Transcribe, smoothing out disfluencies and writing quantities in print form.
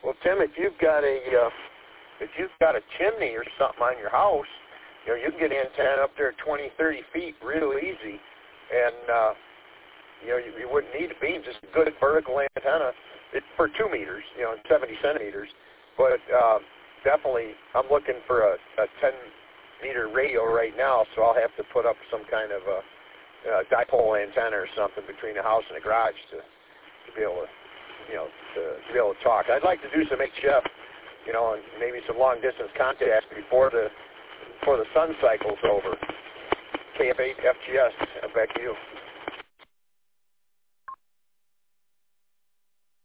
Well, Tim, if you've got a chimney or something on your house, you can get an antenna up there 20, 30 feet real easy, and you wouldn't need a beam, just a good vertical antenna. It's for 2 meters, 70 centimeters. But definitely, I'm looking for a 10-meter radio right now, so I'll have to put up some kind of a dipole antenna or something between the house and the garage to be able to talk. I'd like to do some HF, and maybe some long distance contacts before the sun cycle's over. KF8 FGS, back to you.